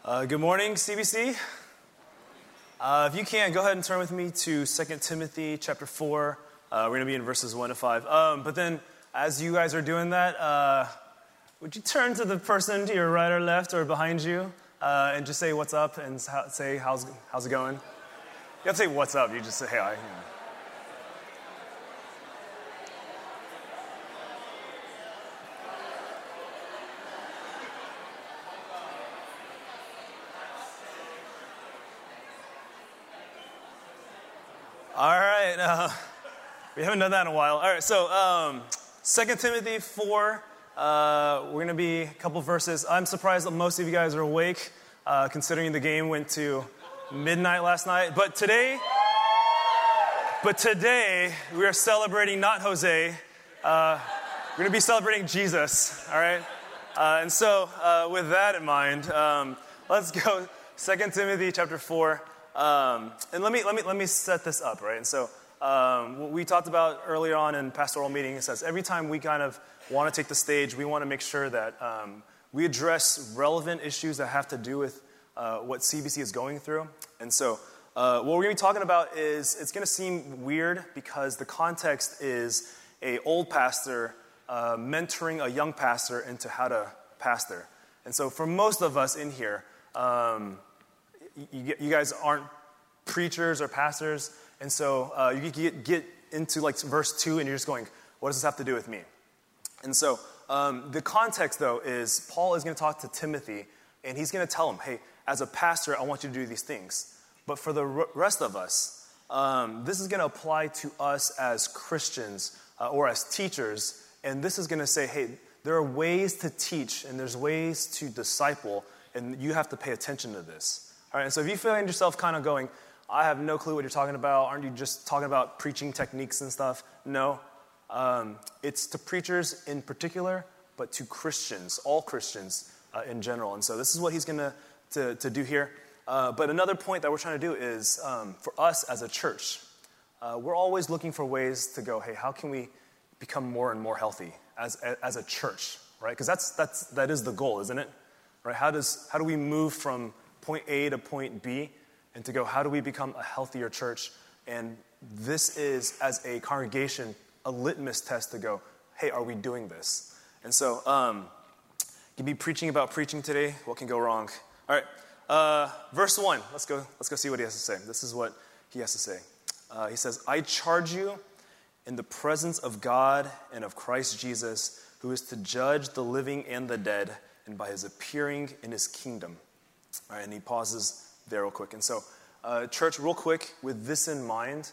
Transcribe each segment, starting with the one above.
Good morning, CBC. If you can, go ahead and turn with me to 2 Timothy chapter 4. We're going to be in verses 1 to 5. But then, as you guys are doing that, would you turn to the person to your right or left or behind you and just say what's up and say how's it going? You don't say what's up, you just say hey. All right, we haven't done that in a while. All right, so 2 Timothy 4, we're going to be a couple verses. I'm surprised that most of you guys are awake, considering the game went to midnight last night. But today we are celebrating not Jose. We're going to be celebrating Jesus, all right? And so with that in mind, let's go 2 Timothy chapter 4. And let me set this up, right? And so what we talked about earlier on in pastoral meeting, it says every time we kind of want to take the stage, we want to make sure that we address relevant issues that have to do with what CBC is going through. And so what we're going to be talking about is, it's going to seem weird because the context is a old pastor mentoring a young pastor into how to pastor. And so for most of us in here, you guys aren't preachers or pastors, and so you get into like verse 2 and you're just going, what does this have to do with me? And so the context, though, is Paul is going to talk to Timothy, and he's going to tell him, hey, as a pastor, I want you to do these things. But for the rest of us, this is going to apply to us as Christians or as teachers, and this is going to say, hey, there are ways to teach and there's ways to disciple, and you have to pay attention to this. All right, and so if you find yourself kind of going, I have no clue what you're talking about, aren't you just talking about preaching techniques and stuff? No. It's to preachers in particular, but to Christians, all Christians in general. And so this is what he's going to do here. But another point that we're trying to do is for us as a church, we're always looking for ways to go, hey, how can we become more and more healthy as a church, right? Because that is the goal, isn't it? Right? How do we move from point A to point B, and to go, how do we become a healthier church? And this is, as a congregation, a litmus test to go, hey, are we doing this? And so, you'll be preaching about preaching today. What can go wrong? All right, verse 1. Let's go see what he has to say. This is what he has to say. He says, I charge you in the presence of God and of Christ Jesus, who is to judge the living and the dead, and by his appearing in his kingdom. All right, and he pauses there real quick. And so, church, real quick, with this in mind,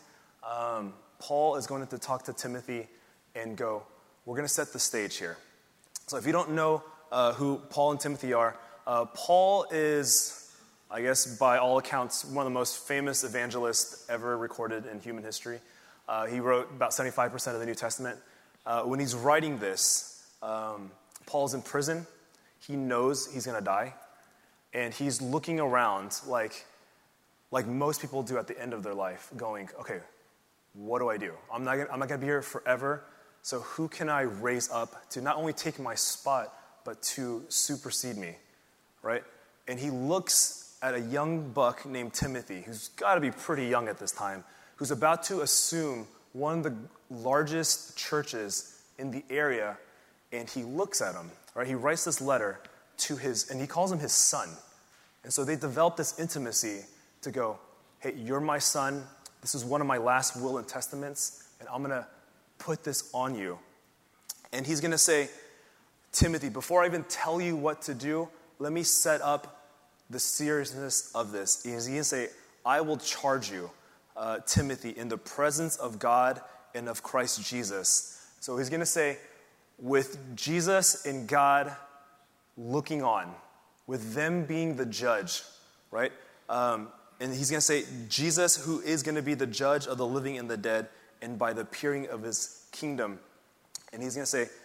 Paul is going to talk to Timothy and go, we're going to set the stage here. So if you don't know who Paul and Timothy are, Paul is, I guess, by all accounts, one of the most famous evangelists ever recorded in human history. He wrote about 75% of the New Testament. When he's writing this, Paul's in prison. He knows he's going to die. And he's looking around like most people do at the end of their life, going, okay, what do I do? I'm not going to be here forever, so who can I raise up to not only take my spot, but to supersede me, right? And he looks at a young buck named Timothy, who's got to be pretty young at this time, who's about to assume one of the largest churches in the area, and he looks at him, right? He writes this letter to and he calls him his son. And so they develop this intimacy to go, hey, you're my son. This is one of my last will and testaments, and I'm going to put this on you. And he's going to say, Timothy, before I even tell you what to do, let me set up the seriousness of this. He's going to say, I will charge you, Timothy, in the presence of God and of Christ Jesus. So he's going to say, with Jesus and God looking on, with them being the judge, right? And he's going to say, Jesus, who is going to be the judge of the living and the dead, and by the appearing of his kingdom. And he's going to say,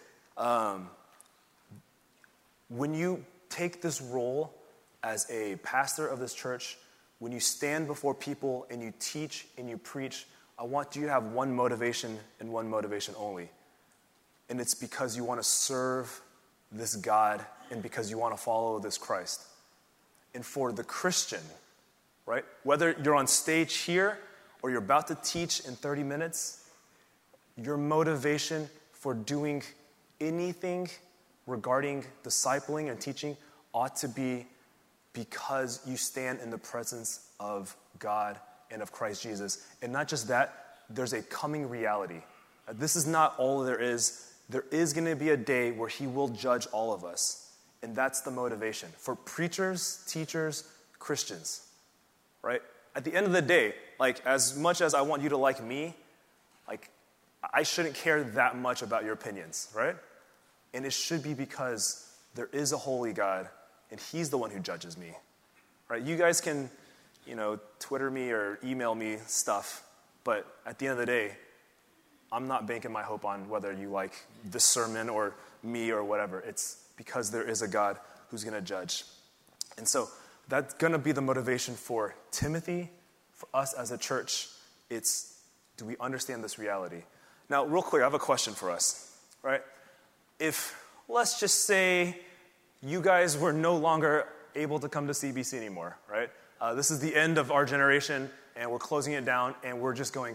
when you take this role as a pastor of this church, when you stand before people and you teach and you preach, I want you to have one motivation and one motivation only. And it's because you want to serve this God and because you want to follow this Christ. and for the Christian, right? Whether you're on stage here or you're about to teach in 30 minutes, your motivation for doing anything regarding discipling and teaching ought to be because you stand in the presence of God and of Christ Jesus. And not just that, there's a coming reality. This is not all there is. There is going to be a day where he will judge all of us. And that's the motivation for preachers, teachers, Christians, right? At the end of the day, like, as much as I want you to like me, like, I shouldn't care that much about your opinions, right? And it should be because there is a holy God, and he's the one who judges me, right? You guys can, Twitter me or email me stuff, but at the end of the day, I'm not banking my hope on whether you like this sermon or me or whatever. It's because there is a God who's going to judge. And so that's going to be the motivation for Timothy, for us as a church. It's, do we understand this reality? Now, real quick, I have a question for us, right? If, let's just say, you guys were no longer able to come to CBC anymore, right? This is the end of our generation, and we're closing it down, and we're just going,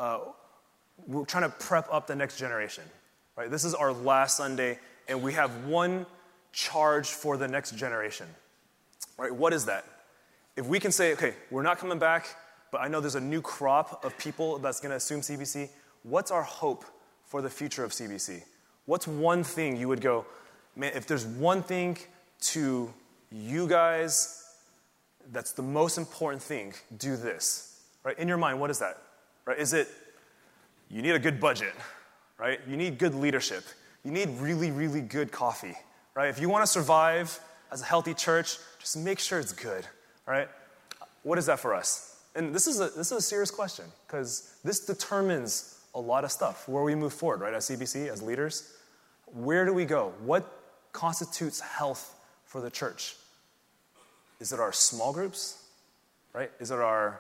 we're trying to prep up the next generation, right? This is our last Sunday, and we have one charge for the next generation, right? What is that? If we can say, okay, we're not coming back, but I know there's a new crop of people that's going to assume CBC, what's our hope for the future of CBC? What's one thing you would go, man, if there's one thing to you guys that's the most important thing, do this, right? In your mind, what is that, right? Is it, you need a good budget, right? You need good leadership. You need really, really good coffee, right? If you want to survive as a healthy church, just make sure it's good, right? What is that for us? And this is a serious question, because this determines a lot of stuff, where we move forward, right, as CBC, as leaders. Where do we go? What constitutes health for the church? Is it our small groups, right? Is it our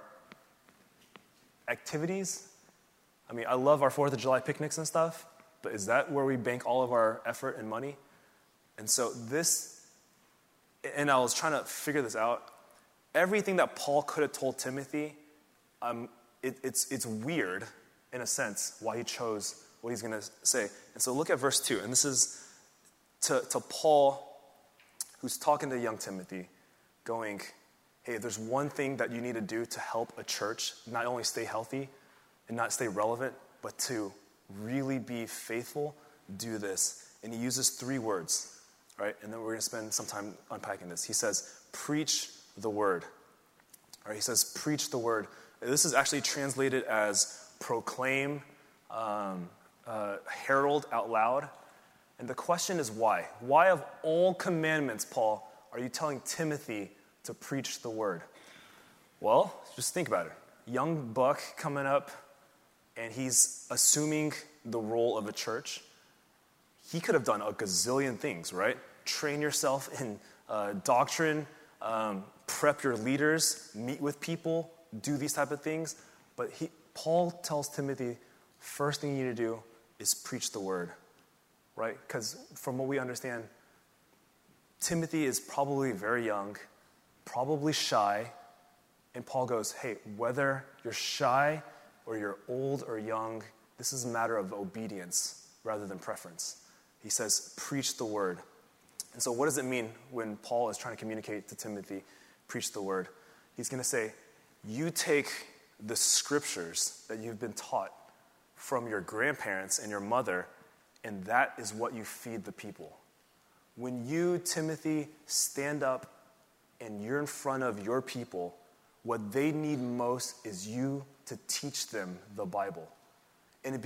activities? I mean, I love our 4th of July picnics and stuff, but is that where we bank all of our effort and money? And so and I was trying to figure this out. Everything that Paul could have told Timothy, it's weird, in a sense, why he chose what he's going to say. And so look at verse 2. And this is to Paul, who's talking to young Timothy, going, hey, there's one thing that you need to do to help a church not only stay healthy and not stay relevant, but to really be faithful, do this. And he uses 3 words, right? And then we're going to spend some time unpacking this. He says, preach the word. All right, he says, preach the word. This is actually translated as proclaim, herald out loud. And the question is why? Why of all commandments, Paul, are you telling Timothy to preach the word? Well, just think about it. Young buck coming up, and he's assuming the role of a church. He could have done a gazillion things, right? Train yourself in doctrine, prep your leaders, meet with people, do these type of things. But Paul tells Timothy, first thing you need to do is preach the word, right? Because from what we understand, Timothy is probably very young, probably shy, and Paul goes, hey, whether you're shy or you're old or young, this is a matter of obedience rather than preference. He says, preach the word. And so what does it mean when Paul is trying to communicate to Timothy, preach the word? He's going to say, you take the scriptures that you've been taught from your grandparents and your mother, and that is what you feed the people. When you, Timothy, stand up and you're in front of your people, what they need most is you to teach them the Bible. And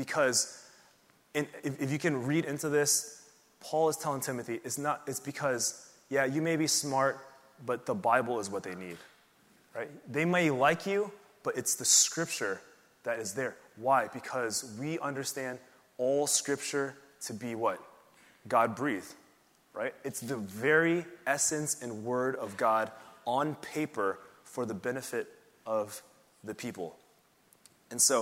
if you can read into this, Paul is telling Timothy, it's because, yeah, you may be smart, but the Bible is what they need, right? They may like you, but it's the scripture that is there. Why? Because we understand all scripture to be what? God-breathed, right? It's the very essence and word of God on paper for the benefit of the people. And so,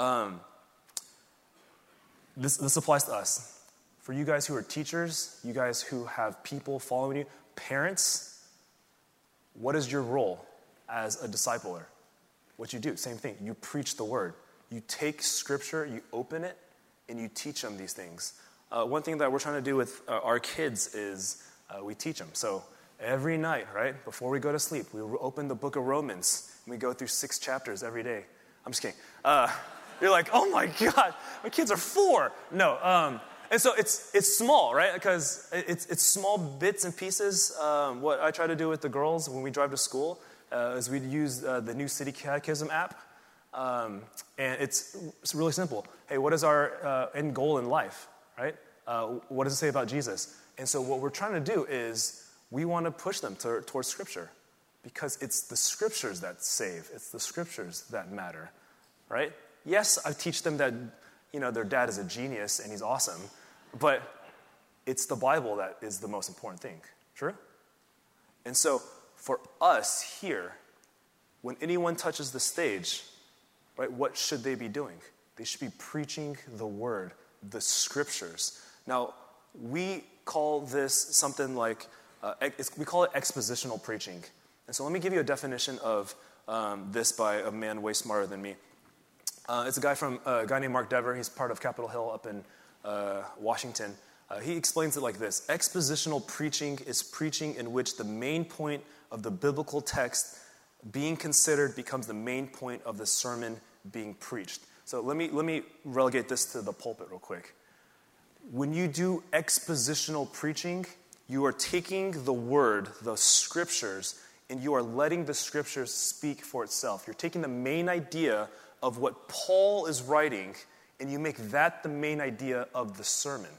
this applies to us. For you guys who are teachers, you guys who have people following you, parents, what is your role as a discipler? What you do, same thing. You preach the word. You take scripture, you open it, and you teach them these things. One thing that we're trying to do with our kids is we teach them. So every night, right, before we go to sleep, we open the book of Romans, and we go through 6 chapters every day. I'm just kidding. You're like, oh my God, my kids are 4. No, and so it's small, right? Because it's small bits and pieces. What I try to do with the girls when we drive to school is we use the New City Catechism app. And it's really simple. Hey, what is our end goal in life, right? What does it say about Jesus? And so what we're trying to do is we want to push them towards Scripture because it's the Scriptures that save. It's the Scriptures that matter, right? Yes, I teach them that, their dad is a genius and he's awesome, but it's the Bible that is the most important thing. True? And so for us here, when anyone touches the stage, right, what should they be doing? They should be preaching the word, the scriptures. Now, we call this something like, we call it expositional preaching. And so let me give you a definition of this by a man way smarter than me. It's a guy named Mark Dever. He's part of Capitol Hill up in Washington. He explains it like this. Expositional preaching is preaching in which the main point of the biblical text being considered becomes the main point of the sermon being preached. So let me relegate this to the pulpit real quick. When you do expositional preaching, you are taking the word, the scriptures, and you are letting the scriptures speak for itself. You're taking the main idea of what Paul is writing, and you make that the main idea of the sermon,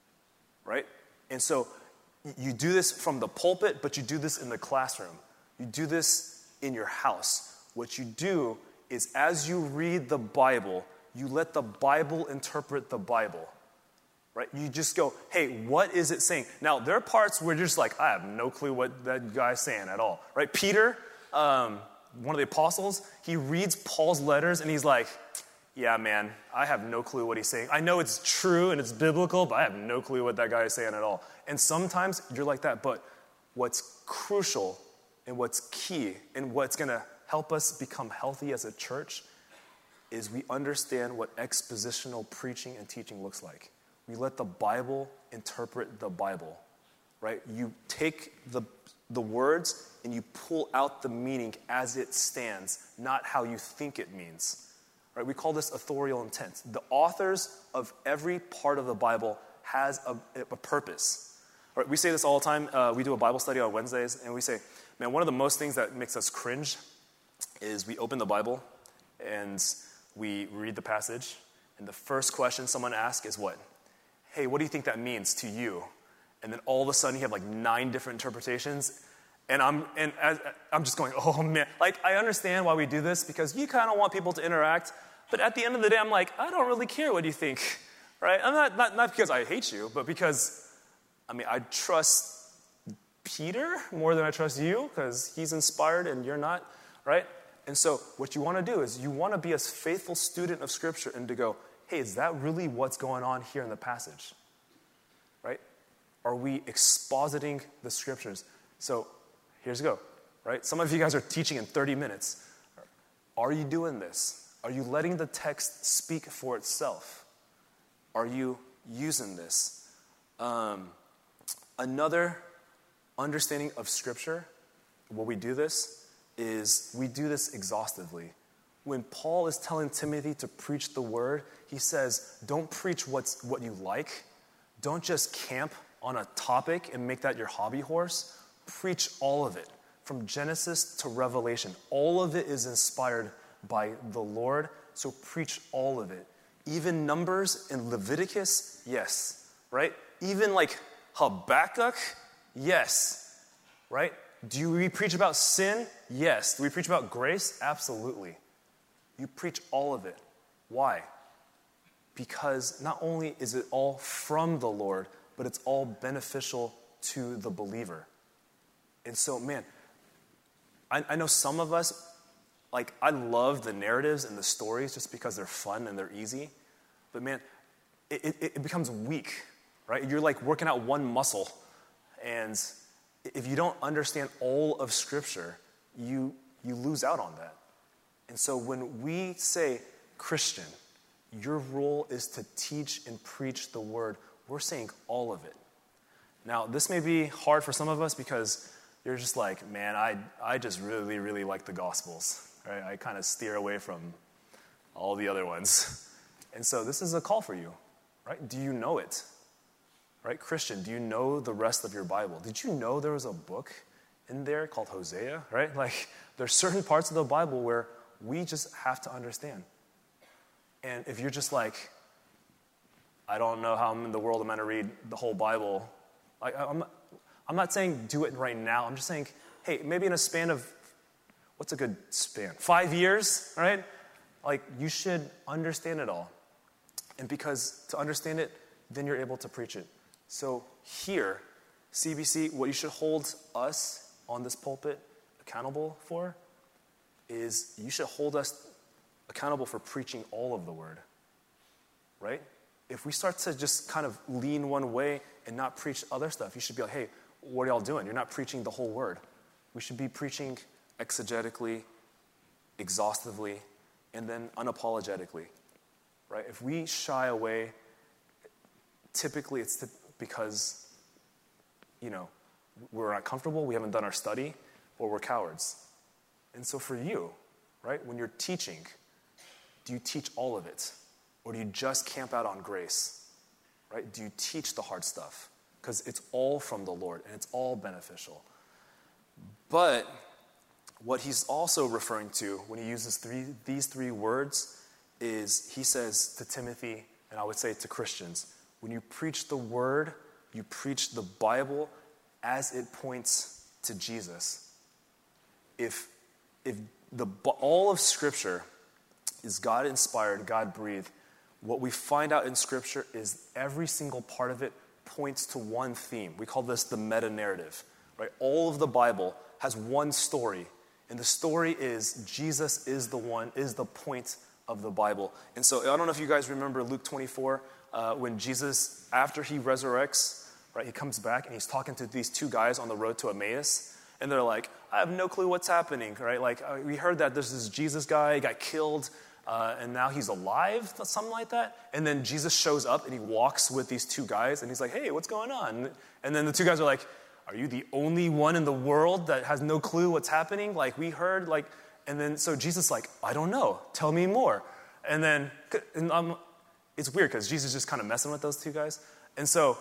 right? And so you do this from the pulpit, but you do this in the classroom. You do this in your house. What you do is as you read the Bible, you let the Bible interpret the Bible, right? You just go, hey, what is it saying? Now, there are parts where you're just like, I have no clue what that guy's saying at all, right? Peter, one of the apostles, he reads Paul's letters and he's like, yeah, man, I have no clue what he's saying. I know it's true and it's biblical, but I have no clue what that guy is saying at all. And sometimes you're like that, but what's crucial and what's key and what's going to help us become healthy as a church is we understand what expositional preaching and teaching looks like. We let the Bible interpret the Bible, right? You take the words and you pull out the meaning as it stands, not how you think it means. Right? We call this authorial intent. The authors of every part of the Bible has a purpose. Right? We say this all the time. We do a Bible study on Wednesdays, and we say, man, one of the most things that makes us cringe is we open the Bible and we read the passage, and the first question someone asks is what? Hey, what do you think that means to you? And then all of a sudden you have like 9 different interpretations. And I'm just going, oh man. Like, I understand why we do this because you kind of want people to interact. But at the end of the day, I'm like, I don't really care what you think, right? I'm not because I hate you, but because, I trust Peter more than I trust you because he's inspired and you're not, right? And so what you want to do is you want to be a faithful student of Scripture and to go, hey, is that really what's going on here in the passage, right? Are we expositing the Scriptures? So here's a go, right? Some of you guys are teaching in 30 minutes. Are you doing this? Are you letting the text speak for itself? Are you using this? Another understanding of Scripture, where we do this, is we do this exhaustively. When Paul is telling Timothy to preach the word, he says, don't preach what you like. Don't just camp on a topic and make that your hobby horse. Preach all of it, from Genesis to Revelation. All of it is inspired by the Lord, so preach all of it. Even Numbers and Leviticus, yes, right? Even like Habakkuk, yes, right? Do we preach about sin? Yes. Do we preach about grace? Absolutely. You preach all of it. Why? Because not only is it all from the Lord, but it's all beneficial to the believer. And so, man, I know some of us, like, I love the narratives and the stories just because they're fun and they're easy. But, man, it becomes weak, right? You're like working out one muscle, and if you don't understand all of Scripture, you lose out on that. And so when we say, Christian, your role is to teach and preach the word, we're saying all of it. Now, this may be hard for some of us because you're just like, man, I just really, really like the Gospels. Right? I kind of steer away from all the other ones. And so this is a call for you, right? Do you know it? Right? Christian, do you know the rest of your Bible? Did you know there was a book in there called Hosea, right? Like, there's certain parts of the Bible where we just have to understand. And if you're just like, I don't know how in the world I'm going to read the whole Bible, like, I'm not saying do it right now. I'm just saying, hey, maybe in a span of, what's a good span? 5 years, right? Like, you should understand it all. And because to understand it, then you're able to preach it. So here, CBC, what you should hold us on this pulpit accountable for is you should hold us accountable for preaching all of the word, right? If we start to just kind of lean one way and not preach other stuff, you should be like, hey, what are y'all doing? You're not preaching the whole word. We should be preaching exegetically, exhaustively, and then unapologetically, right? If we shy away, typically it's because, we're not comfortable, we haven't done our study, or we're cowards. And so for you, right, when you're teaching, do you teach all of it? Or do you just camp out on grace, right? Do you teach the hard stuff? Because it's all from the Lord, and it's all beneficial. But what he's also referring to when he uses these three words is he says to Timothy, and I would say to Christians, when you preach the word, you preach the Bible as it points to Jesus. If all of Scripture is God-inspired, God-breathed, what we find out in Scripture is every single part of it points to one theme. We call this the meta-narrative, right? All of the Bible has one story, and the story is Jesus is the point of the Bible. And so I don't know if you guys remember Luke 24, when Jesus, after he resurrects, right, he comes back and he's talking to these two guys on the road to Emmaus, and they're like, I have no clue what's happening, right? Like, we heard that there's this Jesus guy, he got killed, and now he's alive, something like that. And then Jesus shows up and he walks with these two guys and he's like, hey, what's going on? And then the two guys are like, are you the only one in the world that has no clue what's happening? Like, we heard, like, and then so Jesus is like, I don't know, tell me more. And then, it's weird because Jesus is just kind of messing with those two guys. And so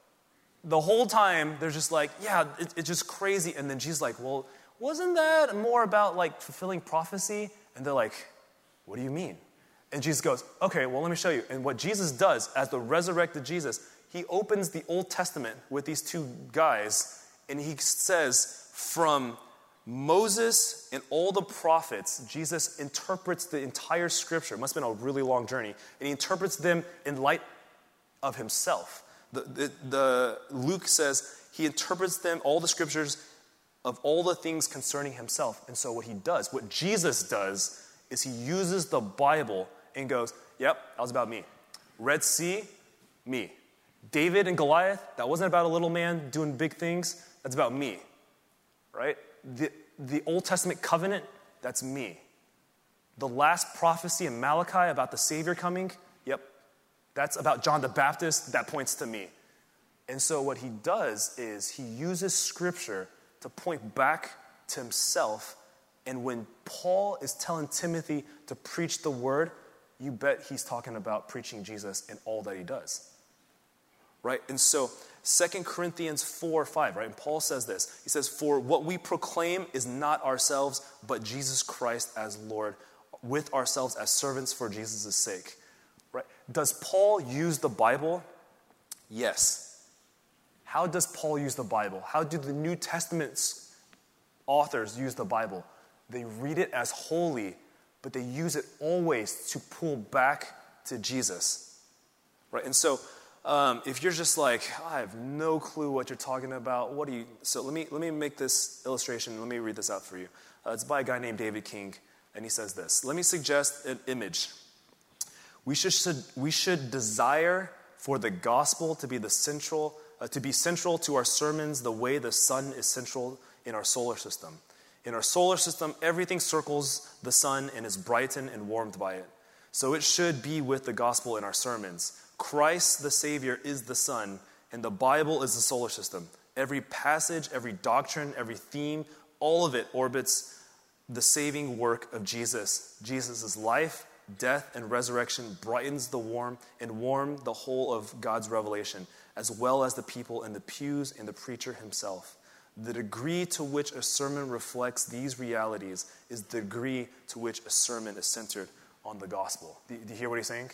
the whole time they're just like, yeah, it's just crazy. And then Jesus is like, well, wasn't that more about like fulfilling prophecy? And they're like, what do you mean? And Jesus goes, okay, well, let me show you. And what Jesus does as the resurrected Jesus, he opens the Old Testament with these two guys, and he says, from Moses and all the prophets, Jesus interprets the entire Scripture. It must have been a really long journey. And he interprets them in light of himself. The Luke says he interprets them, all the Scriptures, of all the things concerning himself. And so what Jesus does, is he uses the Bible and goes, yep, that was about me. Red Sea, me. David and Goliath, that wasn't about a little man doing big things. That's about me, right? The Old Testament covenant, that's me. The last prophecy in Malachi about the Savior coming, yep, that's about John the Baptist. That points to me. And so what he does is he uses Scripture to point back to himself. And when Paul is telling Timothy to preach the word, you bet he's talking about preaching Jesus in all that he does, right? And so 2 Corinthians 4:5, right? And Paul says this. He says, for what we proclaim is not ourselves, but Jesus Christ as Lord, with ourselves as servants for Jesus' sake, right? Does Paul use the Bible? Yes. How does Paul use the Bible? How do the New Testament's authors use the Bible? They read it as holy, but they use it always to pull back to Jesus, right? And so if you're just like, I have no clue what you're talking about, so let me make this illustration. Let me read this out for you. It's by a guy named David King, and he says this. Let me suggest an image. We should desire for the gospel to be the central to be central to our sermons the way the sun is central in our solar system. In our solar system, everything circles the sun and is brightened and warmed by it. So it should be with the gospel in our sermons. Christ, the Savior, is the sun, and the Bible is the solar system. Every passage, every doctrine, every theme, all of it orbits the saving work of Jesus. Jesus' life, death, and resurrection brightens the warm the whole of God's revelation, as well as the people in the pews and the preacher himself. The degree to which a sermon reflects these realities is the degree to which a sermon is centered on the gospel. Do you hear what he's saying?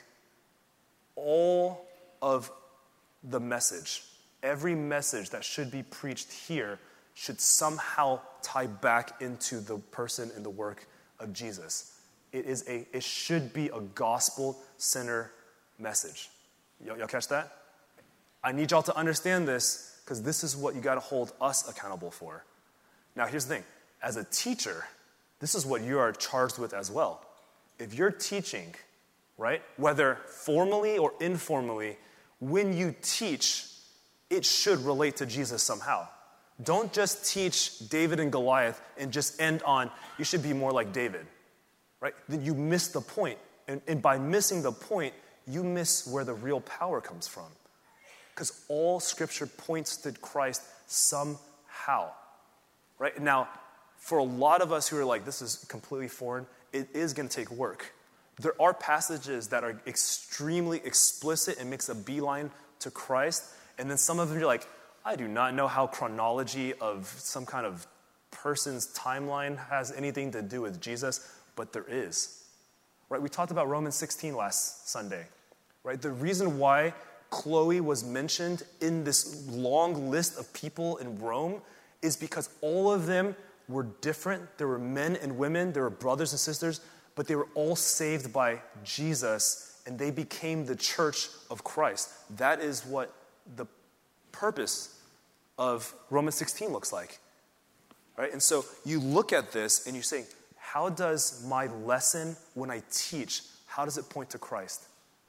All of the message, every message that should be preached here should somehow tie back into the person and the work of Jesus. It should be a gospel-centered message. Y'all catch that? I need y'all to understand this, because this is what you got to hold us accountable for. Now, here's the thing. As a teacher, this is what you are charged with as well. If you're teaching, right, whether formally or informally, when you teach, it should relate to Jesus somehow. Don't just teach David and Goliath and just end on, you should be more like David, right? Then you miss the point. And by missing the point, you miss where the real power comes from. Because all Scripture points to Christ somehow, right? Now, for a lot of us who are like, this is completely foreign, it is going to take work. There are passages that are extremely explicit and makes a beeline to Christ, and then some of them you're like, I do not know how chronology of some kind of person's timeline has anything to do with Jesus, but there is, right? We talked about Romans 16 last Sunday, right? The reason why Chloe was mentioned in this long list of people in Rome is because all of them were different. There were men and women, there were brothers and sisters, but they were all saved by Jesus, and they became the church of Christ. That is what the purpose of Romans 16 looks like, right? And so you look at this and you say, how does my lesson when I teach, how does it point to Christ?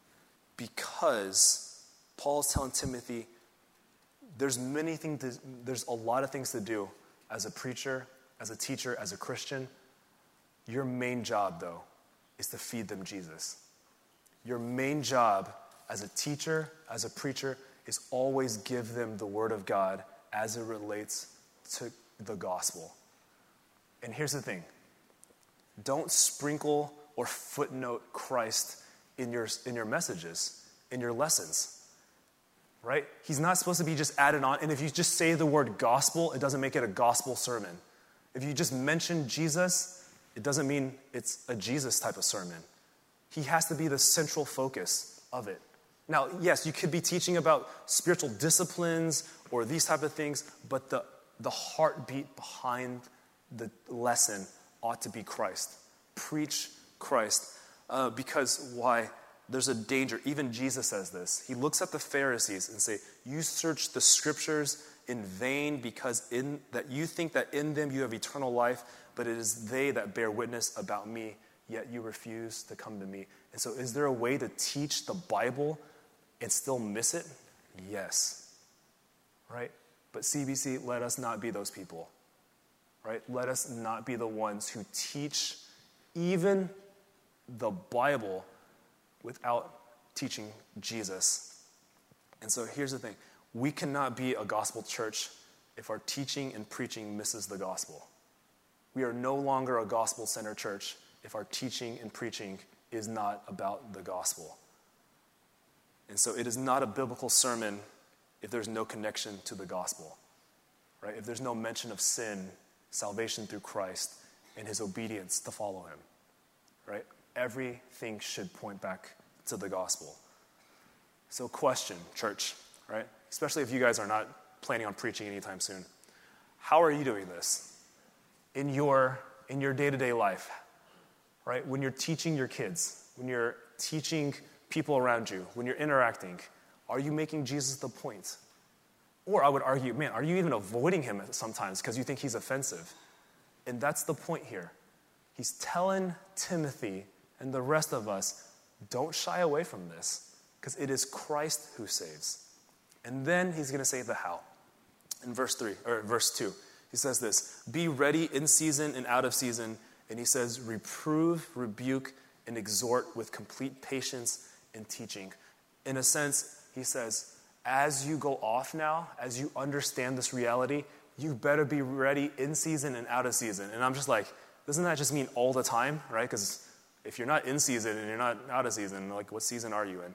Because Paul is telling Timothy, there's a lot of things to do as a preacher, as a teacher, as a Christian. Your main job, though, is to feed them Jesus. Your main job as a teacher, as a preacher, is always give them the Word of God as it relates to the gospel. And here's the thing. Don't sprinkle or footnote Christ in your messages, in your lessons. Right? He's not supposed to be just added on. And if you just say the word gospel, it doesn't make it a gospel sermon. If you just mention Jesus, it doesn't mean it's a Jesus type of sermon. He has to be the central focus of it. Now, yes, you could be teaching about spiritual disciplines or these type of things, but the heartbeat behind the lesson ought to be Christ. Preach Christ. Because why? There's a danger. Even Jesus says this. He looks at the Pharisees and say, you search the Scriptures in vain because that you think that in them you have eternal life, but it is they that bear witness about me, yet you refuse to come to me. And so is there a way to teach the Bible and still miss it? Yes. Right? But CBC, let us not be those people. Right? Let us not be the ones who teach even the Bible without teaching Jesus. And so here's the thing. We cannot be a gospel church if our teaching and preaching misses the gospel. We are no longer a gospel-centered church if our teaching and preaching is not about the gospel. And so it is not a biblical sermon if there's no connection to the gospel. Right? If there's no mention of sin, salvation through Christ, and his obedience to follow him. Right? Everything should point back to the gospel. So question, church, right? Especially if you guys are not planning on preaching anytime soon. How are you doing this in your day-to-day life, right? When you're teaching your kids, when you're teaching people around you, when you're interacting, are you making Jesus the point? Or I would argue, man, are you even avoiding him sometimes because you think he's offensive? And that's the point here. He's telling Timothy and the rest of us, don't shy away from this, because it is Christ who saves. And then he's going to say the how. In verse 2, he says this, be ready in season and out of season. And he says, reprove, rebuke, and exhort with complete patience and teaching. In a sense, he says, as you go off now, as you understand this reality, you better be ready in season and out of season. And I'm just like, doesn't that just mean all the time, right? Because if you're not in season and you're not out of season, like what season are you in?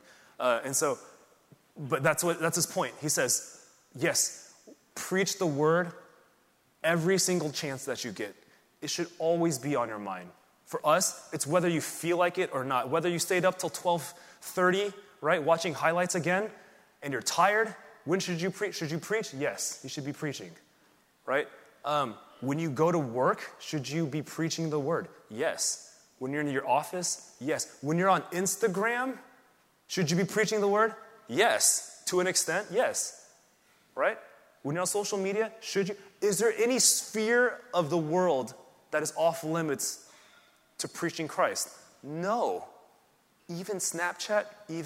But that's his point. He says, yes, preach the word every single chance that you get. It should always be on your mind. For us, it's whether you feel like it or not. Whether you stayed up till 12:30, right, watching highlights again, and you're tired, when should you preach? Should you preach? Yes, you should be preaching, right? When you go to work, should you be preaching the word? Yes. When you're in your office? Yes. When you're on Instagram, should you be preaching the word? Yes. To an extent, yes. Right? When you're on social media, should you? Is there any sphere of the world that is off limits to preaching Christ? No. Even Snapchat,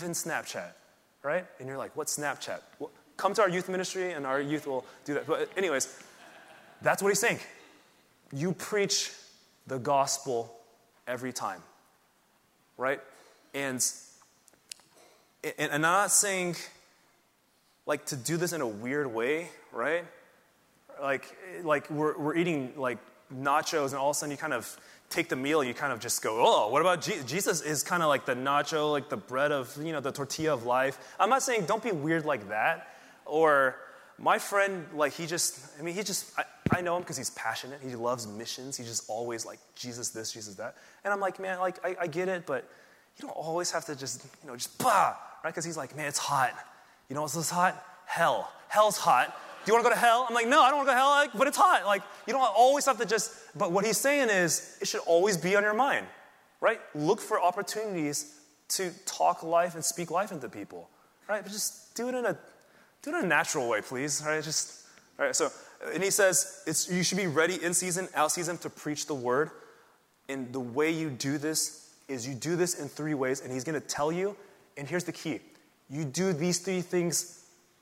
right? And you're like, what's Snapchat? Well, come to our youth ministry and our youth will do that. But anyways, that's what he's saying. You preach the gospel every time, right? And I'm not saying like to do this in a weird way, right? Like we're eating like nachos and all of a sudden you kind of take the meal and you kind of just go, oh, what about Jesus? Jesus is kind of like the nacho, like the bread of, the tortilla of life. I'm not saying don't be weird like that. Or my friend, like I know him because he's passionate. He loves missions. He's just always like, Jesus this, Jesus that. And I'm like, man, like I get it, but you don't always have to just bah, right? Because he's like, man, it's hot. You know what's hot? Hell. Hell's hot. Do you want to go to hell? I'm like, no, I don't want to go to hell, but it's hot. Like, you don't always have to but what he's saying is, it should always be on your mind, right? Look for opportunities to talk life and speak life into people, right? But just do it in a natural way, please, right? So, and he says, you should be ready in season, out season to preach the word. And the way you do this is you do this in 3 ways, and he's going to tell you, and here's the key. You do these 3 things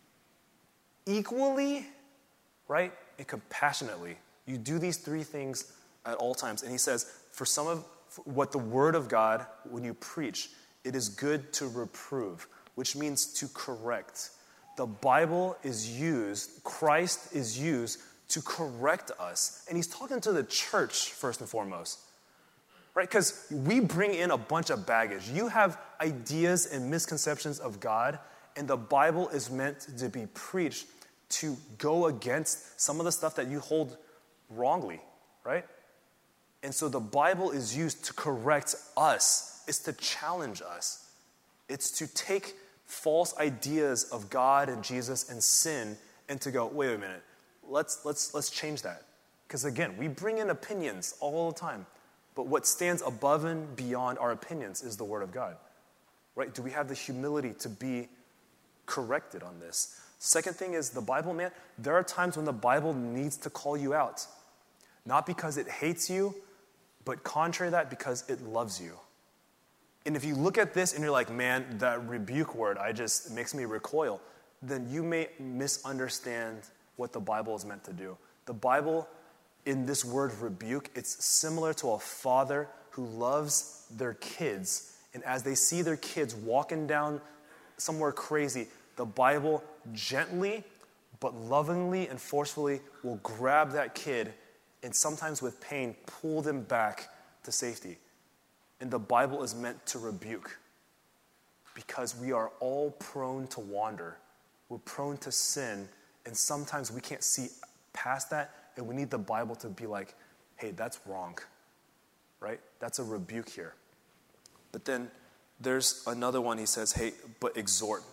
equally, right, and compassionately. You do these 3 things at all times. And he says, for some of what the word of God, when you preach, it is good to reprove, which means to correct. The Bible is used, Christ is used to correct us. And he's talking to the church first and foremost, right? Because we bring in a bunch of baggage. You have ideas and misconceptions of God, and the Bible is meant to be preached to go against some of the stuff that you hold wrongly, right? And so the Bible is used to correct us. It's to challenge us. It's to take false ideas of God and Jesus and sin and to go, wait a minute, let's change that. Because again, we bring in opinions all the time. But what stands above and beyond our opinions is the Word of God, right? Do we have the humility to be corrected on this? Second thing is the Bible, man, there are times when the Bible needs to call you out. Not because it hates you, but contrary to that, because it loves you. And if you look at this and you're like, man, that rebuke word, it makes me recoil, then you may misunderstand what the Bible is meant to do. The Bible, in this word rebuke, it's similar to a father who loves their kids. And as they see their kids walking down somewhere crazy, the Bible gently but lovingly and forcefully will grab that kid and sometimes with pain pull them back to safety. And the Bible is meant to rebuke because we are all prone to wander. We're prone to sin, and sometimes we can't see past that, and we need the Bible to be like, hey, that's wrong, right? That's a rebuke here. But then there's another one. He says, hey, but exhort.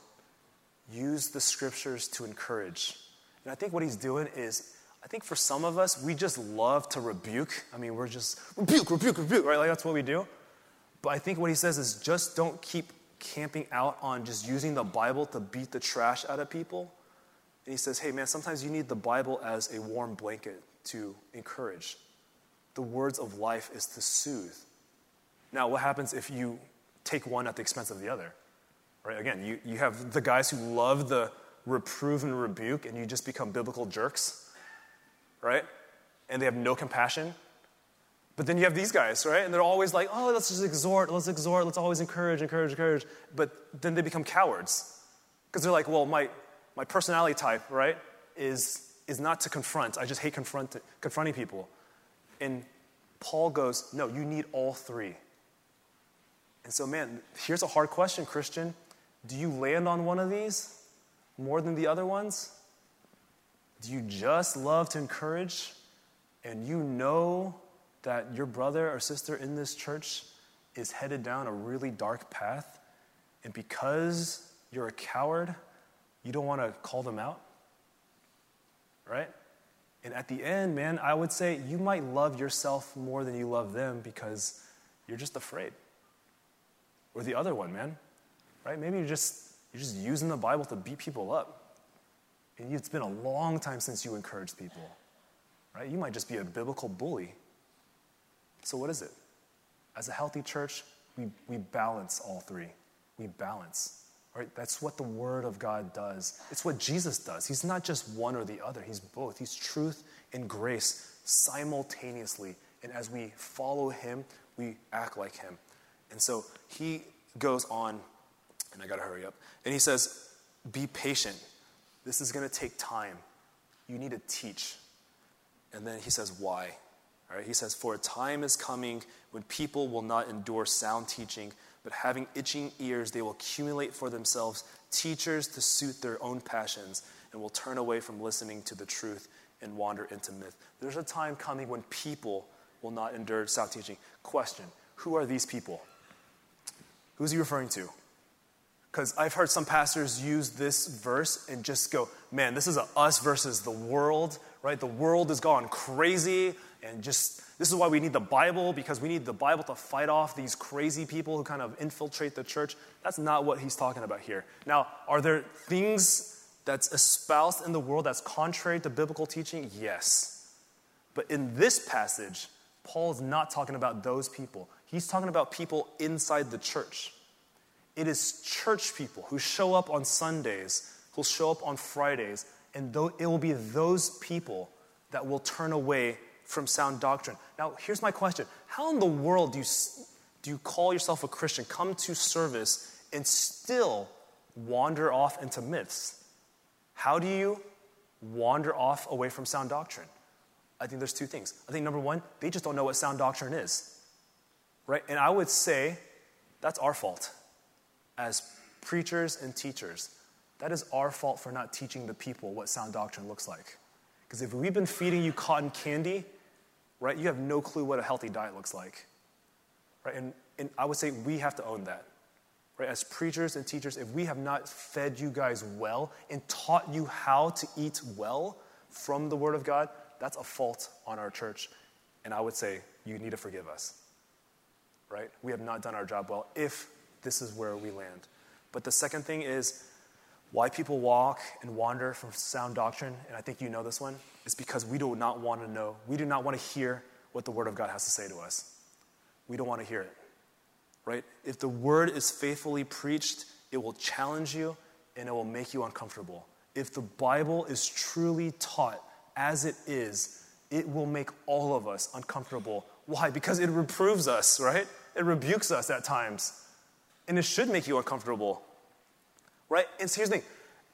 Use the scriptures to encourage. And I think what he's doing is, I think for some of us, we just love to rebuke. I mean, we're just rebuke, right? Like that's what we do. But I think what he says is just don't keep camping out on just using the Bible to beat the trash out of people. And he says, hey man, sometimes you need the Bible as a warm blanket to encourage. The words of life is to soothe. Now, what happens if you take one at the expense of the other? Right? Again, you have the guys who love the reprove and rebuke and you just become biblical jerks, right? And they have no compassion. But then you have these guys, right? And they're always like, oh, let's just exhort, let's always encourage. But then they become cowards. Because they're like, well, my personality type, right, is not to confront. I just hate confronting people. And Paul goes, no, you need all three. And so, man, here's a hard question, Christian. Do you land on one of these more than the other ones? Do you just love to encourage and you know that your brother or sister in this church is headed down a really dark path, and because you're a coward, you don't want to call them out? Right? And at the end, man, I would say you might love yourself more than you love them because you're just afraid. Or the other one, man. Right? Maybe you're just using the Bible to beat people up. And it's been a long time since you encouraged people. Right? You might just be a biblical bully. So what is it? As a healthy church, we balance all three. We balance. Right? That's what the Word of God does. It's what Jesus does. He's not just one or the other. He's both. He's truth and grace simultaneously. And as we follow him, we act like him. And so he goes on, and I got to hurry up. And he says, be patient. This is going to take time. You need to teach. And then he says, why? All right, he says, for a time is coming when people will not endure sound teaching, but having itching ears, they will accumulate for themselves teachers to suit their own passions and will turn away from listening to the truth and wander into myth. There's a time coming when people will not endure sound teaching. Question, who are these people? Who's he referring to? Because I've heard some pastors use this verse and just go, man, this is a us versus the world, right? The world has gone crazy, and just, this is why we need the Bible, because we need the Bible to fight off these crazy people who kind of infiltrate the church. That's not what he's talking about here. Now, are there things that's espoused in the world that's contrary to biblical teaching? Yes. But in this passage, Paul is not talking about those people. He's talking about people inside the church. It is church people who show up on Sundays, who show up on Fridays, and it will be those people that will turn away from sound doctrine. Now, here's my question. How in the world do you call yourself a Christian, come to service, and still wander off into myths? How do you wander off away from sound doctrine? I think there's two things. I think number one, they just don't know what sound doctrine is, right? And I would say that's our fault as preachers and teachers. That is our fault for not teaching the people what sound doctrine looks like. Because if we've been feeding you cotton candy, right, you have no clue what a healthy diet looks like, right? And I would say we have to own that, right? As preachers and teachers, if we have not fed you guys well and taught you how to eat well from the Word of God, that's a fault on our church. And I would say you need to forgive us, right? We have not done our job well if this is where we land. But the second thing is why people walk and wander from sound doctrine, and I think you know this one, is because we do not want to know. We do not want to hear what the Word of God has to say to us. We don't want to hear it, right? If the Word is faithfully preached, it will challenge you and it will make you uncomfortable. If the Bible is truly taught as it is, it will make all of us uncomfortable. Why? Because it reproves us, right? It rebukes us at times. And it should make you uncomfortable, right? And so here's the thing.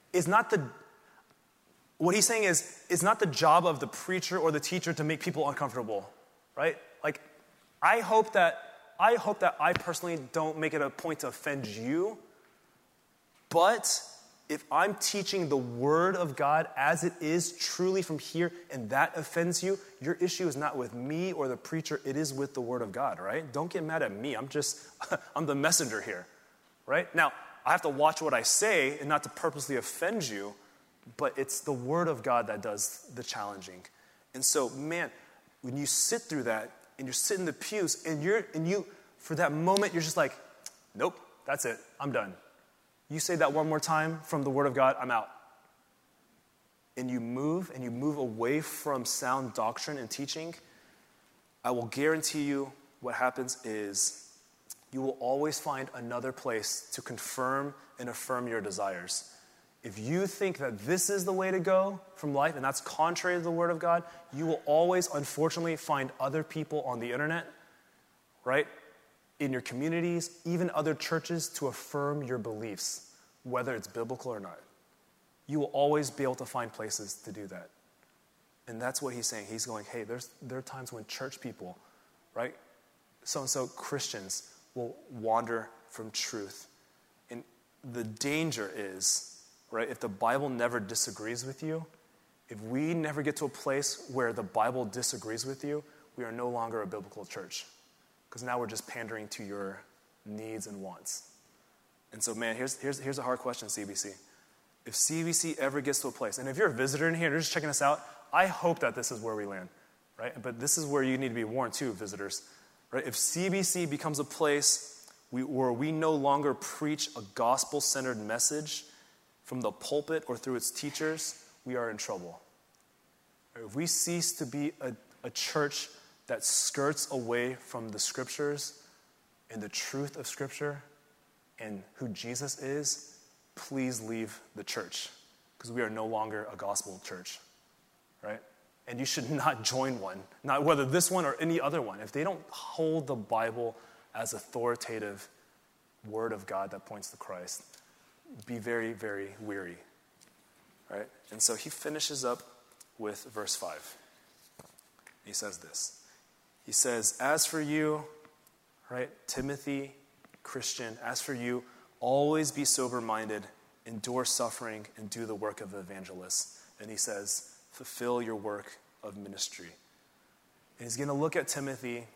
What he's saying is, it's not the job of the preacher or the teacher to make people uncomfortable, right? Like, I hope that I personally don't make it a point to offend you, but if I'm teaching the Word of God as it is truly from here and that offends you, your issue is not with me or the preacher, it is with the Word of God, right? Don't get mad at me. I'm the messenger here, right? Now, I have to watch what I say and not to purposely offend you, but it's the Word of God that does the challenging. And so, man, when you sit through that and you're sitting in the pews and you for that moment, you're just like, nope, that's it, I'm done. You say that one more time from the Word of God, I'm out. And you move away from sound doctrine and teaching, I will guarantee you what happens is you will always find another place to confirm and affirm your desires. If you think that this is the way to go from life, and that's contrary to the Word of God, you will always, unfortunately, find other people on the internet, right, in your communities, even other churches, to affirm your beliefs, whether it's biblical or not. You will always be able to find places to do that. And that's what he's saying. He's going, hey, there are times when church people, right, so-and-so Christians will wander from truth. And the danger is, right, if the Bible never disagrees with you, if we never get to a place where the Bible disagrees with you, we are no longer a biblical church. Because now we're just pandering to your needs and wants. And so, man, here's a hard question, CBC. If CBC ever gets to a place, and if you're a visitor in here and you're just checking us out, I hope that this is where we land, right? But this is where you need to be warned too, visitors. Right? If CBC becomes a place where we no longer preach a gospel-centered message from the pulpit or through its teachers, we are in trouble. If we cease to be a church that skirts away from the Scriptures and the truth of Scripture and who Jesus is, please leave the church, because we are no longer a gospel church, right? And you should not join one, not whether this one or any other one. If they don't hold the Bible as authoritative word of God that points to Christ, be very, very weary, right? And so he finishes up with verse 5. He says this. He says, as for you, right, Timothy, Christian, as for you, always be sober-minded, endure suffering, and do the work of evangelists. And he says, fulfill your work of ministry. And he's going to look at Timothy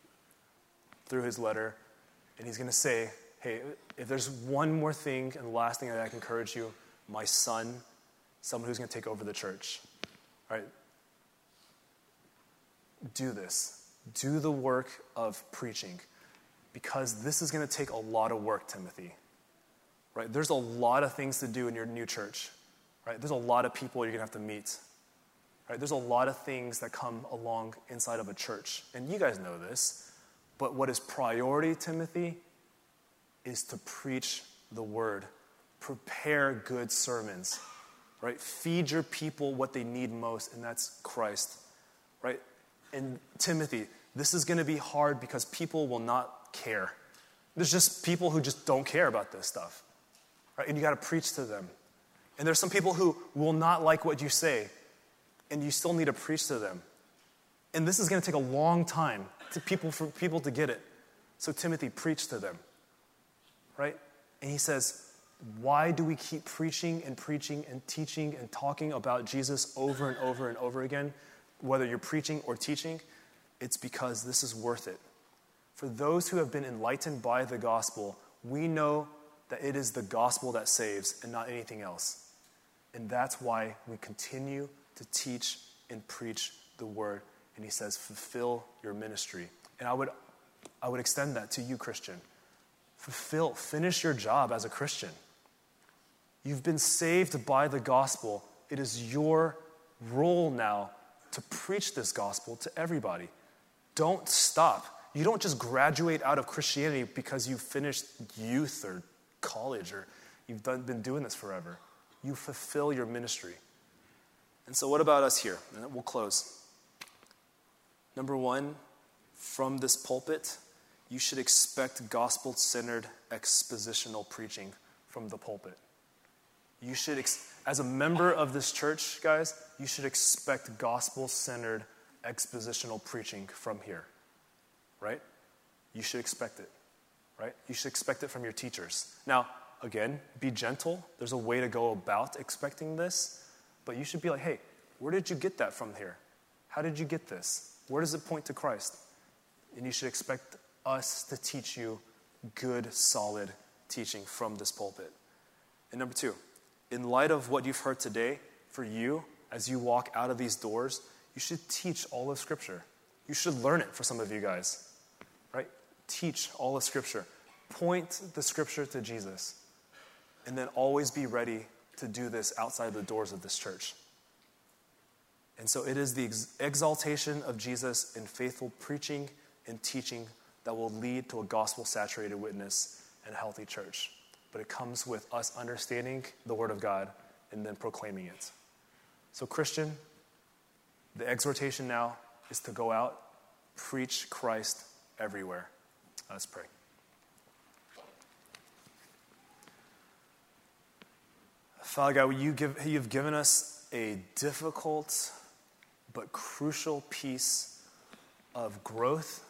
through his letter, and he's going to say, hey, if there's one more thing and the last thing that I can encourage you, my son, someone who's going to take over the church, right? Do this. Do the work of preaching, because this is going to take a lot of work, Timothy. Right? There's a lot of things to do in your new church. Right? There's a lot of people you're going to have to meet. Right? There's a lot of things that come along inside of a church. And you guys know this. But what is priority, Timothy, is to preach the word. Prepare good sermons. Right? Feed your people what they need most, and that's Christ. Right? And Timothy, this is going to be hard because people will not care. There's just people who just don't care about this stuff. Right? And you got to preach to them. And there's some people who will not like what you say, and you still need to preach to them. And this is going to take a long time for people to get it. So Timothy, preach to them. Right? And he says, why do we keep preaching and teaching and talking about Jesus over and over and over again, whether you're preaching or teaching? It's because this is worth it. For those who have been enlightened by the gospel, we know that it is the gospel that saves and not anything else. And that's why we continue to teach and preach the word. And he says, fulfill your ministry. And I would extend that to you, Christian. Finish your job as a Christian. You've been saved by the gospel. It is your role now to preach this gospel to everybody. Don't stop. You don't just graduate out of Christianity because you finished youth or college or you've been doing this forever. You fulfill your ministry. And so what about us here? And we'll close. Number one, from this pulpit, you should expect gospel-centered expositional preaching from the pulpit. You should, as a member of this church, guys, you should expect gospel-centered expositional preaching from here, right? You should expect it, right? You should expect it from your teachers. Now, again, be gentle. There's a way to go about expecting this, but you should be like, hey, where did you get that from here? How did you get this? Where does it point to Christ? And you should expect us to teach you good, solid teaching from this pulpit. And number two, in light of what you've heard today, for you, as you walk out of these doors, you should teach all of Scripture. You should learn it for some of you guys, right? Teach all of Scripture. Point the Scripture to Jesus. And then always be ready to do this outside the doors of this church. And so it is the exaltation of Jesus in faithful preaching and teaching that will lead to a gospel-saturated witness and a healthy church. But it comes with us understanding the Word of God and then proclaiming it. So, Christian, the exhortation now is to go out, preach Christ everywhere. Let's pray. Father God, you've given us a difficult but crucial piece of growth.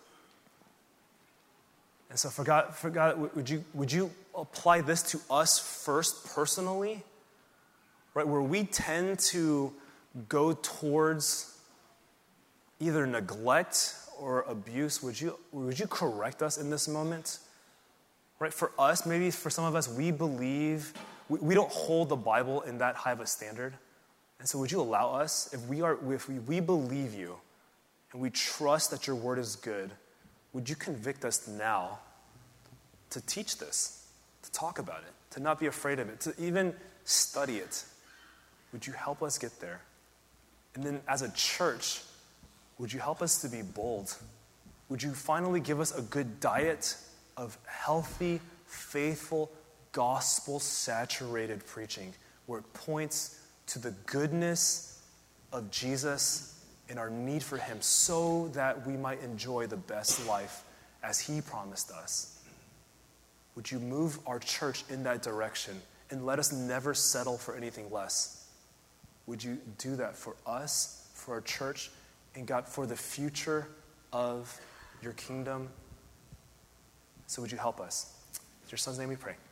And so, for God, would you apply this to us first personally? Right, where we tend to go towards either neglect or abuse, would you correct us in this moment? Right, for us, maybe for some of us, we believe, we don't hold the Bible in that high of a standard. And so would you allow us, if we believe you and we trust that your word is good, would you convict us now to teach this, to talk about it, to not be afraid of it, to even study it? Would you help us get there? And then as a church, would you help us to be bold? Would you finally give us a good diet of healthy, faithful, gospel-saturated preaching where it points to the goodness of Jesus and our need for him so that we might enjoy the best life as he promised us? Would you move our church in that direction and let us never settle for anything less? Would you do that for us, for our church, and God, for the future of your kingdom? So would you help us? In your son's name we pray.